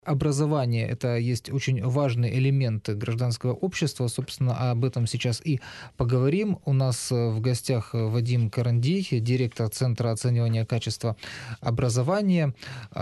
Образование — это есть очень важный элемент гражданского общества. Собственно, об этом сейчас и поговорим. У нас в гостях Вадим Карандий, директор Центра оценивания качества образования.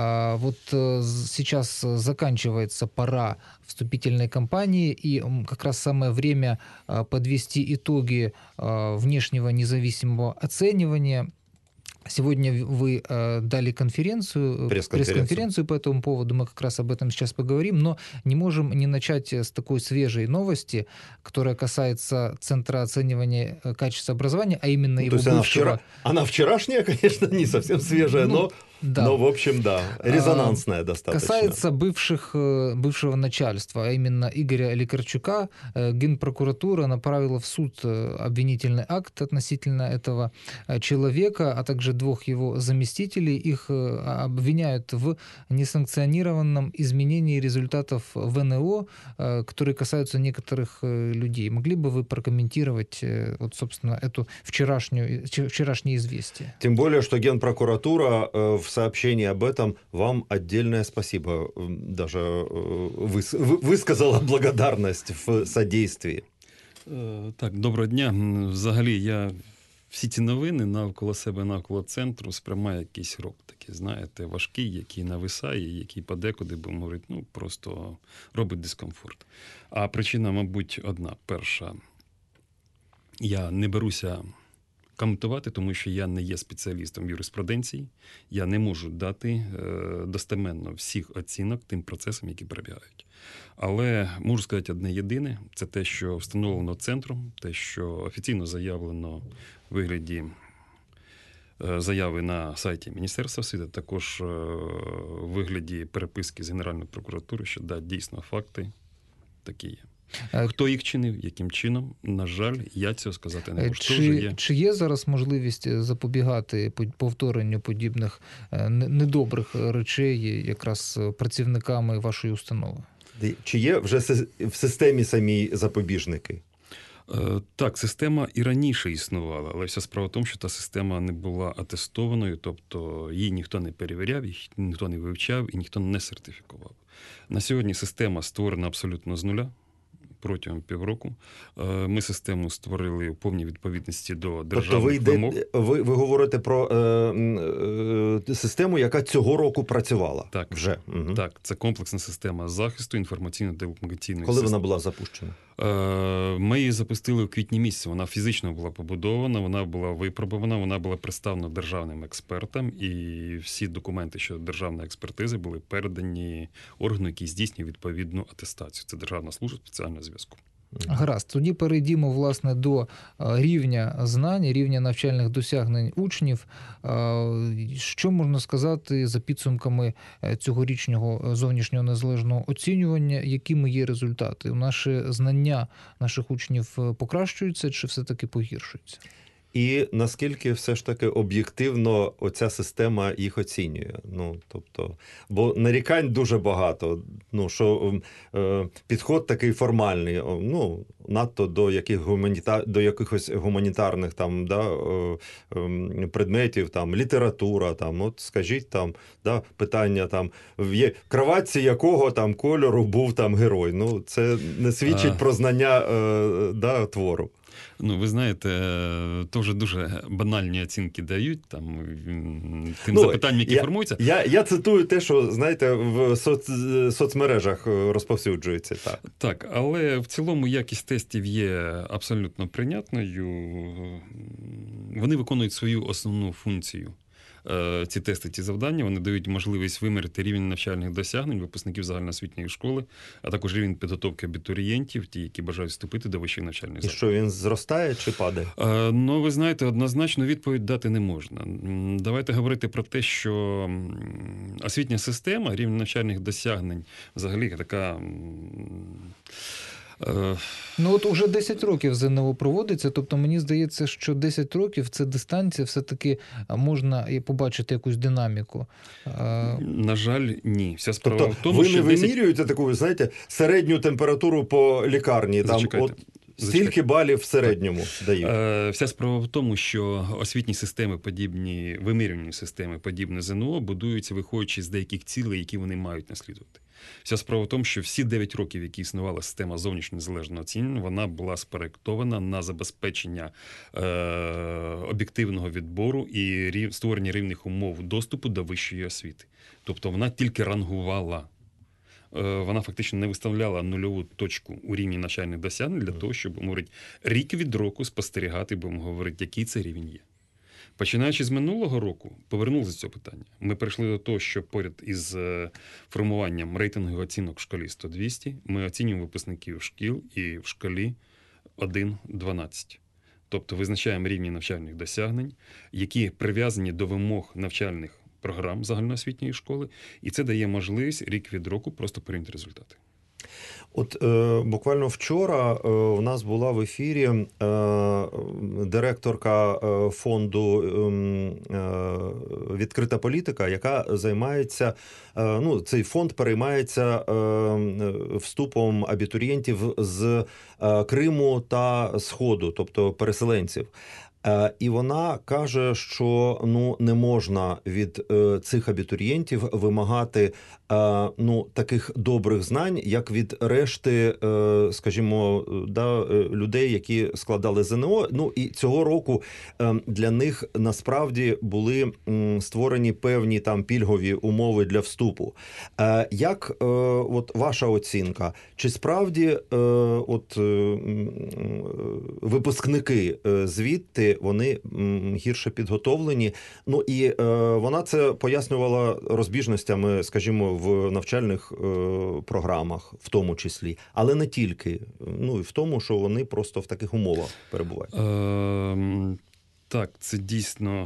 Сейчас заканчивается пора вступительной кампании, и как раз самое время подвести итоги внешнего независимого оценивания. Сегодня вы дали пресс-конференцию по этому поводу, мы как раз об этом сейчас поговорим, но не можем не начать с такой свежей новости, которая касается Центра оценивания качества образования, а именно его бывшего... Она вчерашняя, конечно, не совсем свежая, да. Но, в общем, да, резонансная достаточно. Касается бывшего начальства, а именно Игоря Лекарчука. Генпрокуратура направила в суд обвинительный акт относительно этого человека, а также двух его заместителей. Их обвиняют в несанкционированном изменении результатов ВНО, которые касаются некоторых людей. Могли бы вы прокомментировать, собственно, это вчерашнее известие? Тем более, что Генпрокуратура в сообщении об этом вам отдельное спасибо даже высказала благодарность в содействии. Так, доброго дня. Взагалі, я всі ці новини навколо себе, навколо центру сприймаю якийсь рок такий, знаєте, важкий, який нависає, який подекуди, будемо говорити, просто робить дискомфорт. А причина, мабуть, одна. Перша. Я не беруся коментувати, тому що я не є спеціалістом юриспруденції. Я не можу дати достеменно всіх оцінок тим процесам, які перебігають. Але можу сказати одне єдине, це те, що встановлено центром, те, що офіційно заявлено в вигляді заяви на сайті Міністерства освіти, також в вигляді переписки з Генеральної прокуратури, що дійсно факти такі є. Хто їх чинив, яким чином, на жаль, я цього сказати не можу. Чи є зараз можливість запобігати повторенню подібних недобрих речей якраз працівниками вашої установи? Чи є вже в системі самій запобіжники? Так, система і раніше існувала, але вся справа в тому, що та система не була атестованою, тобто її ніхто не перевіряв, її ніхто не вивчав і ніхто не сертифікував. На сьогодні система створена абсолютно з нуля. Протягом півроку. Ми систему створили у повній відповідності до державних вимог. Ви говорите про систему, яка цього року працювала? Так, вже. Угу. Так, це комплексна система захисту інформаційно-телекомунікаційної системи. Коли вона була запущена? Ми її запустили у квітні місяці. Вона фізично була побудована, вона була випробована, вона була представлена державним експертам, і всі документи щодо державної експертизи були передані органу, який здійснює відповідну атестацію. Це Державна служба спеціального зв'язку. Гаразд. Тоді перейдімо, власне, до рівня знань, рівня навчальних досягнень учнів. Що можна сказати за підсумками цьогорічного зовнішнього незалежного оцінювання? Якими є результати? Наші знання наших учнів покращуються чи все-таки погіршуються? І наскільки все ж таки об'єктивно оця система їх оцінює. Бо нарікань дуже багато, що підход такий формальний, надто до якихось гуманітарних предметів, література, скажіть питання, в кроватці якого кольору був герой. Це не свідчить про знання твору. Ви знаєте, теж дуже банальні оцінки дають тим запитанням, які формуються. Я цитую те, що, знаєте, в соцмережах розповсюджується. Так, але в цілому якість тестів є абсолютно прийнятною. Вони виконують свою основну функцію. Ці тести, ці завдання, вони дають можливість виміряти рівень навчальних досягнень випускників загальноосвітньої школи, а також рівень підготовки абітурієнтів, ті, які бажають вступити до вищих навчальних закладів. І що, він зростає чи падає? Ви знаєте, однозначно відповідь дати не можна. Давайте говорити про те, що освітня система, рівень навчальних досягнень, взагалі така... Уже 10 років ЗНО проводиться, тобто мені здається, що 10 років це дистанція, все-таки можна і побачити якусь динаміку. На жаль, ні. Вся справа в тому, ви не вимірюєте таку, знаєте, середню температуру по лікарні? Зачекайте. Стільки балів в середньому дають? Вся справа в тому, що освітні системи подібні, вимірювальні системи подібні ЗНО будуються, виходячи з деяких цілей, які вони мають наслідувати. Вся справа в тому, що всі 9 років, які існувала система зовнішнього незалежного оцінювання, вона була спроєктована на забезпечення об'єктивного відбору і створення рівних умов доступу до вищої освіти. Тобто вона тільки рангувала. Вона фактично не виставляла нульову точку у рівні навчальних досягнень для того, щоб, говорить, рік від року спостерігати, будемо говорити, який це рівень є. Починаючи з минулого року, повернулися до цього питання. Ми прийшли до того, що поряд із формуванням рейтингових оцінок в школі 100-200 ми оцінюємо випускників шкіл і в школі 1-12. Тобто визначаємо рівні навчальних досягнень, які прив'язані до вимог навчальних програм загальноосвітньої школи, і це дає можливість рік від року просто порівняти результати. От буквально вчора у нас була в ефірі директорка фонду «Відкрита політика», яка займається, цей фонд переймається вступом абітурієнтів з Криму та Сходу, тобто переселенців. І вона каже, що не можна від цих абітурієнтів вимагати таких добрих знань, як від решти, скажімо, людей, які складали ЗНО. І цього року для них насправді були створені певні там пільгові умови для вступу. Як от ваша оцінка? Чи справді випускники звідти, вони гірше підготовлені? І вона це пояснювала розбіжностями, скажімо, в навчальних програмах, в тому числі. Але не тільки. І в тому, що вони просто в таких умовах перебувають. Так, це дійсно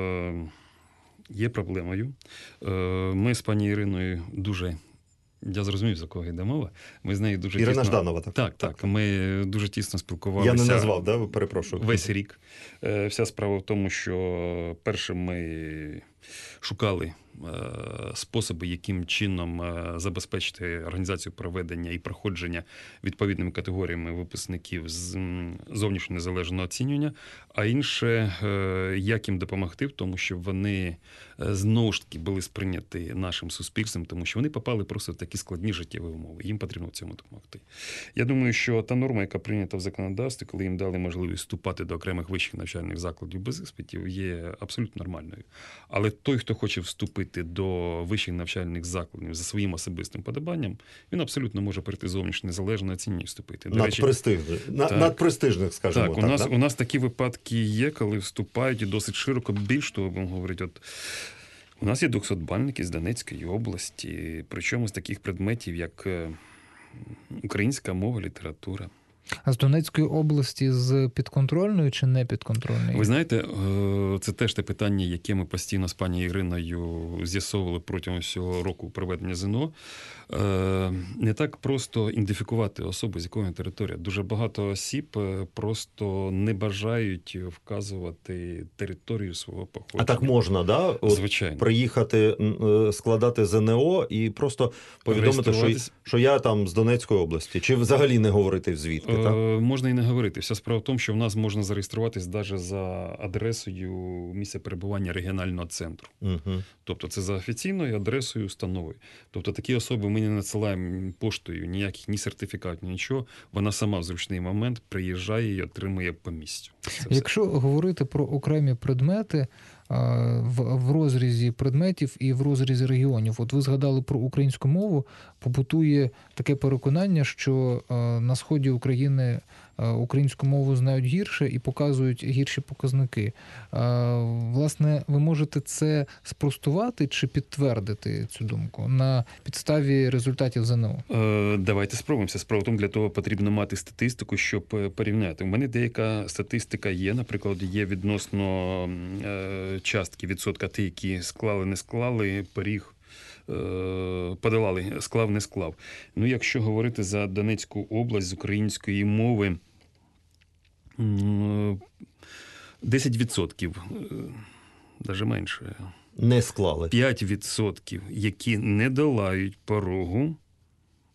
є проблемою. Ми з пані Іриною дуже... Я зрозумів, за кого йде мова. Ми з нею дуже Ірина тісно... Жданова, так? Так. Ми дуже тісно спілкувалися. Я не назвав, да? Перепрошую. Весь рік. Вся справа в тому, що перше ми шукали способи, яким чином забезпечити організацію проведення і проходження відповідними категоріями випускників з зовнішнього незалежного оцінювання, а інше, як їм допомогти в тому, щоб вони знову ж таки були сприйняті нашим суспільством, тому що вони попали просто в такі складні життєві умови. Їм потрібно в цьому допомогти. Я думаю, що та норма, яка прийнята в законодавстві, коли їм дали можливість вступати до окремих вищих навчальних закладів без іспитів, є абсолютно нормальною. Але той, хто хоче вступити до вищих навчальних закладів за своїм особистим подобанням, він абсолютно може прийти зовнішньо незалежно оцінювання вступити. Надпрестижних, скажімо так. У нас такі випадки є, коли вступають і досить широко. Більш того, будемо говорити, у нас є 200-бальники з Донецької області, причому з таких предметів, як українська мова, література. А з Донецької області з підконтрольної чи не підконтрольної? Ви знаєте, це теж те питання, яке ми постійно з пані Іриною з'ясовували протягом всього року проведення ЗНО. Не так просто ідентифікувати особу, з якої територія. Дуже багато осіб просто не бажають вказувати територію свого походження. А так можна, да? Звичайно. Приїхати, складати ЗНО і просто повідомити, що я там з Донецької області. Чи взагалі не говорити звідки? Так? Можна і не говорити. Вся справа в тому, що в нас можна зареєструватись навіть за адресою місця перебування регіонального центру. Угу. Тобто це за офіційною адресою установи. Тобто такі особи ми не надсилаємо поштою ніяких ні сертифікатів, нічого. Вона сама в зручний момент приїжджає і отримує по місцю. Якщо говорити про окремі предмети, в розрізі предметів і в розрізі регіонів. От ви згадали про українську мову, побутує таке переконання, що на сході України українську мову знають гірше і показують гірші показники. Власне, ви можете це спростувати чи підтвердити цю думку на підставі результатів ЗНО? Давайте спробуємося. Справа в тому, для того потрібно мати статистику, щоб порівняти. У мене деяка статистика є, наприклад, є відносно частки відсотка ті, які склали, не склали, поріг подолали, склав, не склав. Якщо говорити за Донецьку область з української мови, 10%, навіть менше. Не склали. 5%, які не долають порогу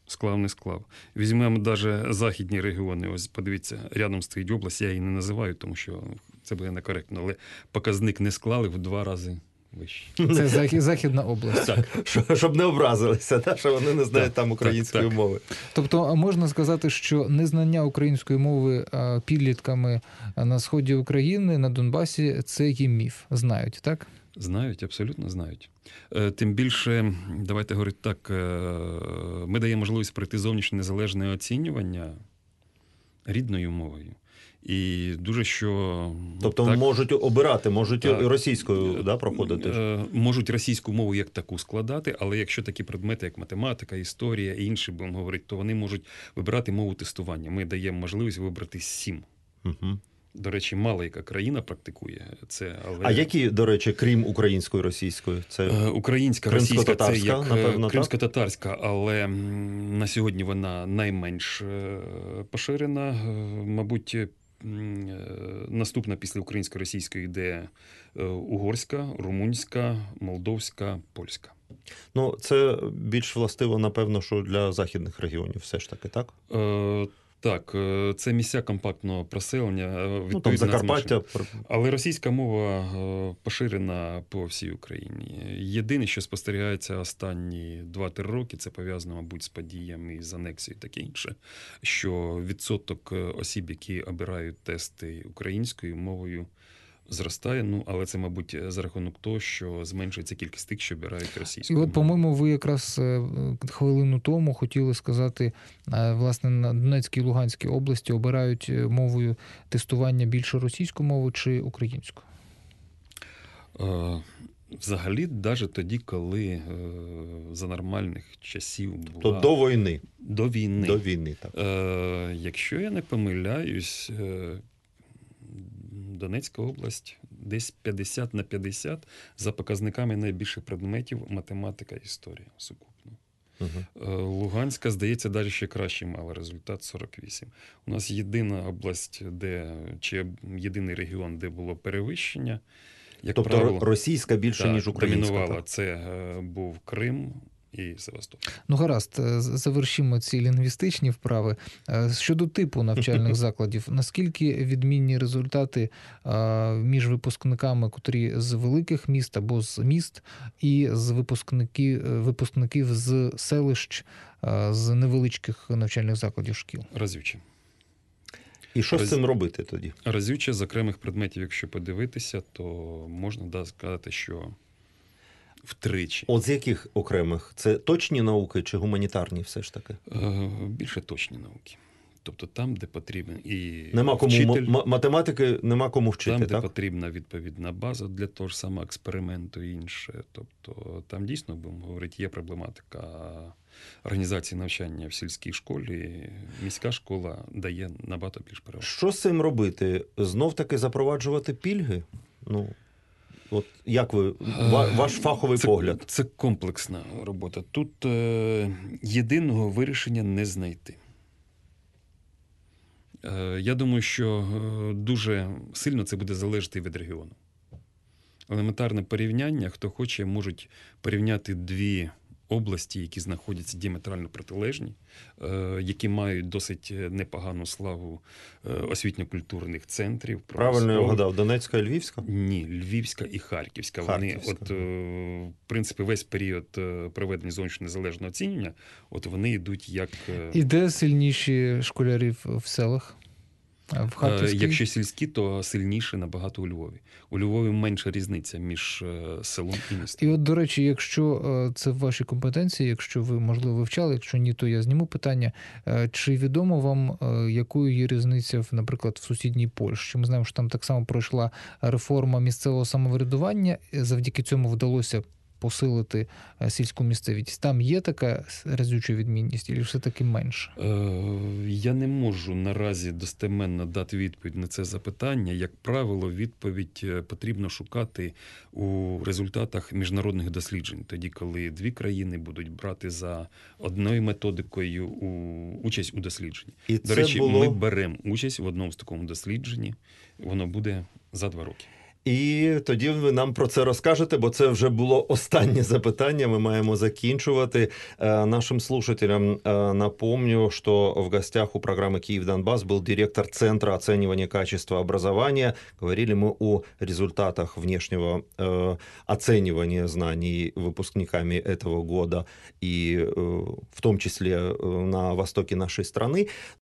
не склав. Візьмемо навіть західні регіони. Ось подивіться, рядом стоїть область, я її не називаю, тому що це буде некоректно, але показник не склали в 2 рази вище. Це Західна область. Так. Щоб не образилися, да? Що вони не знають там української мови. Тобто можна сказати, що незнання української мови підлітками на сході України, на Донбасі, це є міф. Знають, так? Знають, абсолютно знають. Тим більше, давайте говорити так, ми даємо можливість пройти зовнішнє незалежне оцінювання рідною мовою. І дуже що... Тобто так, можуть обирати, можуть так, російською проходити? Можуть російську мову як таку складати, але якщо такі предмети, як математика, історія і інші, будемо говорити, то вони можуть вибирати мову тестування. Ми даємо можливість вибрати 7. Угу. До речі, мало яка країна практикує це. Але... А які, до речі, крім української, російської? Це українська, російська, це як напевно, кримсько-татарська, але на сьогодні вона найменш поширена. Мабуть, наступна після українсько-російської йде угорська, румунська, молдовська, польська. Ну, це більш властиво, напевно, що для західних регіонів все ж таки, так? Так, це місця компактного проселення. Ну, там Закарпаття. Але російська мова поширена по всій Україні. Єдине, що спостерігається останні 2-3 роки, це пов'язано, мабуть, з подіями, з анексією і таке інше, що відсоток осіб, які обирають тести українською мовою, зростає, ну, але це, мабуть, за рахунок того, що зменшується кількість тих, що обирають російську. І от, по-моєму, ви якраз хвилину тому хотіли сказати, власне, на Донецькій і Луганській області обирають мовою тестування більше російську мову чи українську? Взагалі, навіть тоді, коли за нормальних часів була... То до війни. До війни. До війни, так. Якщо я не помиляюсь, Донецька область десь 50/50 за показниками найбільших предметів математика, історія сукупно. Угу. Луганська, здається, далі ще краще мала результат 48. У нас єдина область, чи єдиний регіон, де було перевищення. Як тобто правило, російська більше, ніж українська. Домінувала. Так? Це був Крим і Севастополь. Ну, гаразд, завершимо ці лінгвістичні вправи. Щодо типу навчальних закладів, наскільки відмінні результати між випускниками, котрі з великих міст або з міст, і з випускників з селищ, з невеличких навчальних закладів шкіл? Разюче. І що з цим робити тоді? Разюче з окремих предметів, якщо подивитися, то можна сказати, що втричі. От з яких окремих? Це точні науки чи гуманітарні все ж таки? Більше точні науки. Тобто там, де потрібен і нема кому вчитель, математики нема кому вчити, там, так? де потрібна відповідна база для того ж самого експерименту і інше. Тобто там дійсно, будемо говорити, є проблематика організації навчання в сільській школі. Міська школа дає набагато більш переваг. Що з цим робити? Знов-таки запроваджувати пільги? Ну, от як ви, ваш фаховий погляд? Це комплексна робота. Тут єдиного вирішення не знайти. Я думаю, що дуже сильно це буде залежати від регіону. Елементарне порівняння, хто хоче, можуть порівняти 2 області, які знаходяться діаметрально протилежні, які мають досить непогану славу освітньо-культурних центрів. Правильно я вгадав, Донецька і Львівська? Ні, Львівська і Харківська. Вони, в принципі, весь період проведення зовнішнього незалежного оцінювання, вони йдуть як... І де сильніші школярі в селах? В Харківській? Якщо сільські, то сильніше набагато у Львові. У Львові менша різниця між селом і містом. І от, до речі, якщо це в вашій компетенції, якщо ви, можливо, вивчали, якщо ні, то я зніму питання. Чи відомо вам, якою є різниця, наприклад, в сусідній Польщі? Ми знаємо, що там так само пройшла реформа місцевого самоврядування, завдяки цьому вдалося посилити сільську місцевість. Там є така разюча відмінність, чи все-таки менше? Я не можу наразі достеменно дати відповідь на це запитання. Як правило, відповідь потрібно шукати у результатах міжнародних досліджень. Тоді, коли 2 країни будуть брати за одною методикою участь у дослідженні. І До речі, ми беремо участь в одному з такому дослідженні. Воно буде за 2 роки. І тоді ви нам про це розкажете, бо це вже було останнє запитання. Ми маємо закінчувати. Нашим слушателям напомню, что в гостях у программы «Киев-Донбасс» был директор Центра оценивания качества образования. Говорили мы о результатах внешнего оценивания знаний выпускниками этого года, и в том числе на востоке нашей страны.